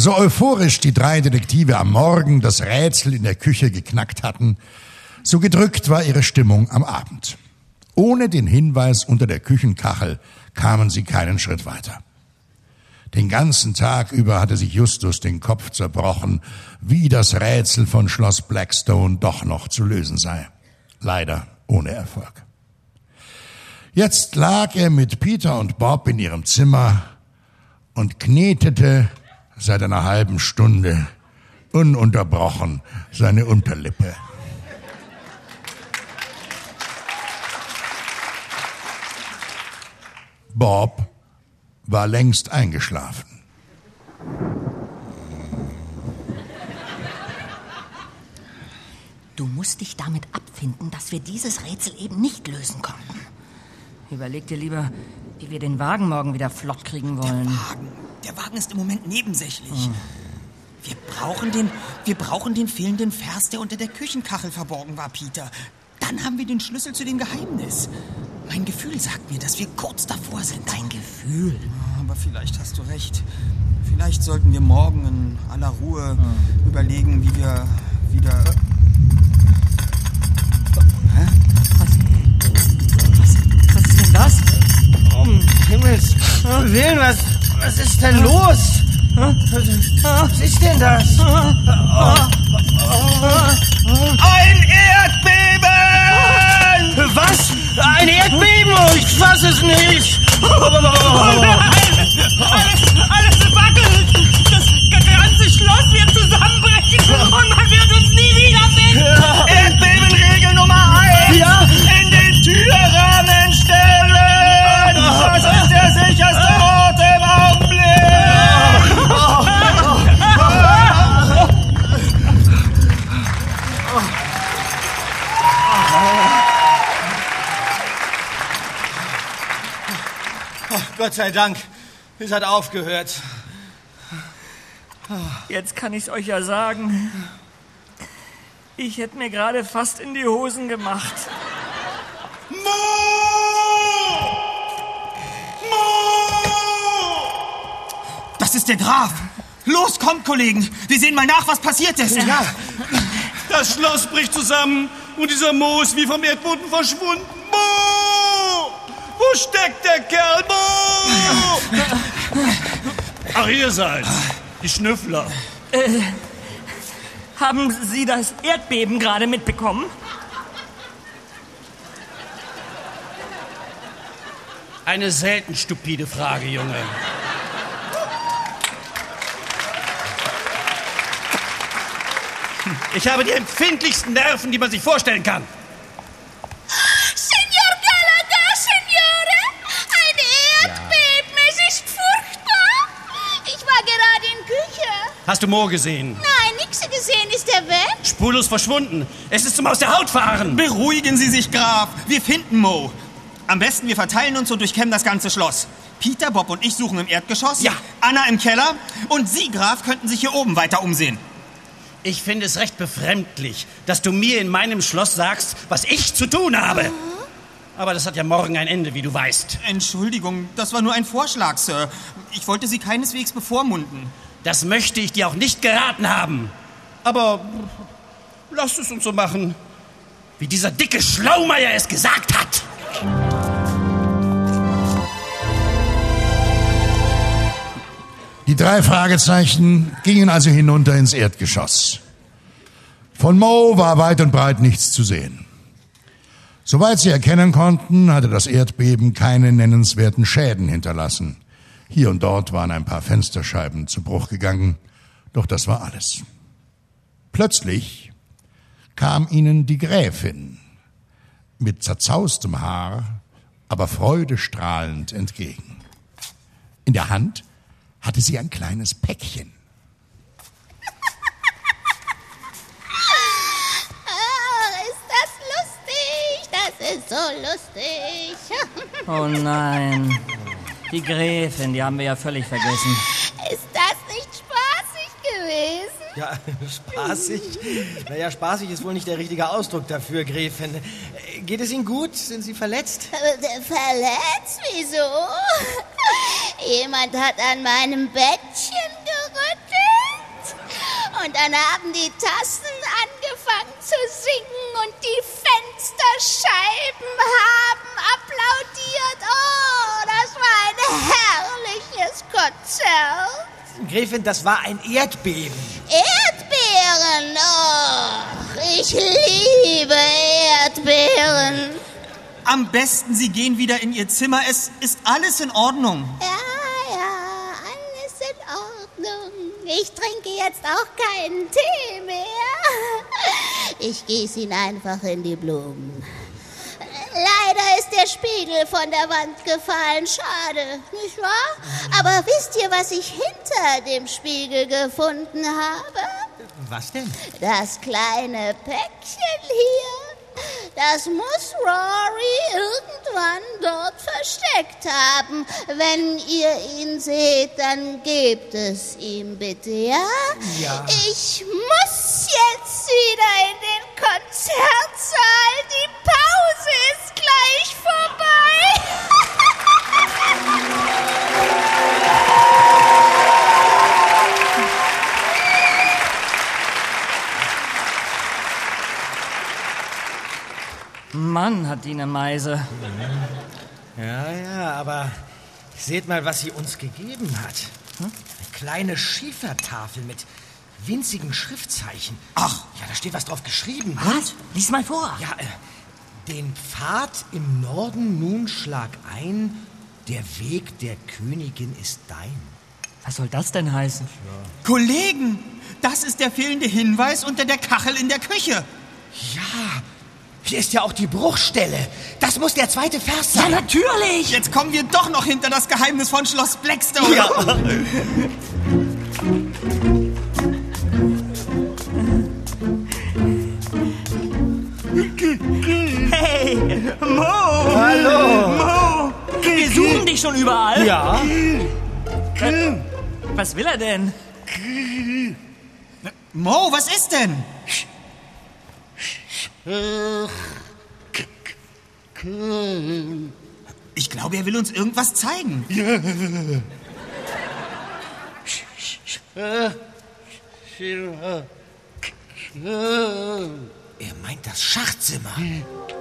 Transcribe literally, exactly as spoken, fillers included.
So euphorisch die drei Detektive am Morgen das Rätsel in der Küche geknackt hatten, so gedrückt war ihre Stimmung am Abend. Ohne den Hinweis unter der Küchenkachel kamen sie keinen Schritt weiter. Den ganzen Tag über hatte sich Justus den Kopf zerbrochen, wie das Rätsel von Schloss Blackstone doch noch zu lösen sei. Leider ohne Erfolg. Jetzt lag er mit Peter und Bob in ihrem Zimmer und knetete seit einer halben Stunde ununterbrochen seine Unterlippe. Bob war längst eingeschlafen. Du musst dich damit abfinden, dass wir dieses Rätsel eben nicht lösen konnten. Überleg dir lieber, wie wir den Wagen morgen wieder flott kriegen wollen. Der Wagen, der Wagen ist im Moment nebensächlich. Hm. Wir brauchen den, wir brauchen den fehlenden Vers, der unter der Küchenkachel verborgen war, Peter. Dann haben wir den Schlüssel zu dem Geheimnis. Mein Gefühl sagt mir, dass wir kurz davor sind. Dein Gefühl? Aber vielleicht hast du recht. Vielleicht sollten wir morgen in aller Ruhe hm. überlegen, wie wir wieder... Hä? Was? Was, was ist denn das? Um Himmels Willen, was, was ist denn los? Was ist denn das? Ein Erdbeben! Was? Ein Erdbeben? Ich fass es nicht! Oh nein! Alles, alles wackelt! Das ganze Schloss wird zusammenbrechen und man wird uns nie wiederfinden! Ja. Erdbebenregel Nummer eins! Ja. In den Türrahmen stellen! Das ist der sicherste Ort im Augenblick! Oh, Gott sei Dank, es hat aufgehört. Jetzt kann ich's euch ja sagen. Ich hätte mir gerade fast in die Hosen gemacht. Mo! Mo! Das ist der Graf. Los, kommt, Kollegen. Wir sehen mal nach, was passiert ist. Ja. Das Schloss bricht zusammen und dieser Mo ist wie vom Erdboden verschwunden. Mo! Wo steckt der Kerl? Mo! Ach, ihr seid die Schnüffler. Äh, haben Sie das Erdbeben gerade mitbekommen? Eine selten stupide Frage, Junge. Ich habe die empfindlichsten Nerven, die man sich vorstellen kann. Senor Gallagher, Signore! Ein Erdbeben, ja. Es ist furchtbar! Ich war gerade in Küche. Hast du Mo gesehen? Nein, nichts gesehen. Ist er weg? Spurlos verschwunden. Es ist zum Aus der Haut fahren. Beruhigen Sie sich, Graf. Wir finden Mo. Am besten, wir verteilen uns und durchkämmen das ganze Schloss. Peter, Bob und ich suchen im Erdgeschoss. Ja. Anna im Keller. Und Sie, Graf, könnten sich hier oben weiter umsehen. Ich finde es recht befremdlich, dass du mir in meinem Schloss sagst, was ich zu tun habe. Mhm. Aber das hat ja morgen ein Ende, wie du weißt. Entschuldigung, das war nur ein Vorschlag, Sir. Ich wollte Sie keineswegs bevormunden. Das möchte ich dir auch nicht geraten haben. Aber lass es uns so machen, wie dieser dicke Schlaumeier es gesagt hat. Die drei Fragezeichen gingen also hinunter ins Erdgeschoss. Von Mo war weit und breit nichts zu sehen. Soweit sie erkennen konnten, hatte das Erdbeben keine nennenswerten Schäden hinterlassen. Hier und dort waren ein paar Fensterscheiben zu Bruch gegangen, doch das war alles. Plötzlich kam ihnen die Gräfin mit zerzaustem Haar, aber freudestrahlend entgegen. In der Hand hatte sie ein kleines Päckchen. Ach, ist das lustig. Das ist so lustig. Oh nein. Die Gräfin, die haben wir ja völlig vergessen. Ist das nicht spaßig gewesen? Ja, spaßig? Naja, spaßig ist wohl nicht der richtige Ausdruck dafür, Gräfin. Geht es Ihnen gut? Sind Sie verletzt? Äh, verletzt? Wieso? Jemand hat an meinem Bettchen gerüttelt. Und dann haben die Tassen angefangen zu singen und die Fensterscheiben haben applaudiert. Oh, das war ein herrliches Konzert. Gräfin, das war ein Erdbeben. Erdbeeren, oh, ich liebe Erdbeeren. Am besten, Sie gehen wieder in Ihr Zimmer. Es ist alles in Ordnung. Ja, ja, alles in Ordnung. Ich trinke jetzt auch keinen Tee mehr. Ich gieße ihn einfach in die Blumen. Leider ist der Spiegel von der Wand gefallen. Schade, nicht wahr? Aber wisst ihr, was ich hinter dem Spiegel gefunden habe? Was denn? Das kleine Päckchen hier. Das muss Rory irgendwann dort versteckt haben. Wenn ihr ihn seht, dann gebt es ihm bitte, ja? Ja. Ich muss jetzt wieder in den Konzertsaal. Die Pause ist gleich vorbei. Mann, hat die eine Meise. Ja, ja, aber seht mal, was sie uns gegeben hat. Eine kleine Schiefertafel mit winzigen Schriftzeichen. Ach. Ja, da steht was drauf geschrieben. Was? Lies mal vor. Ja, äh, den Pfad im Norden nun schlag ein, der Weg der Königin ist dein. Was soll das denn heißen? Kollegen, das ist der fehlende Hinweis unter der Kachel in der Küche. Ja, hier ist ja auch die Bruchstelle. Das muss der zweite Vers sein. Ja, natürlich. Jetzt kommen wir doch noch hinter das Geheimnis von Schloss Blackstone. Ja. Hey, Mo! Hallo. Mo! Wir suchen dich schon überall. Ja. Was will er denn? Mo, was ist denn? Ich glaube, er will uns irgendwas zeigen. Er meint das Schachzimmer.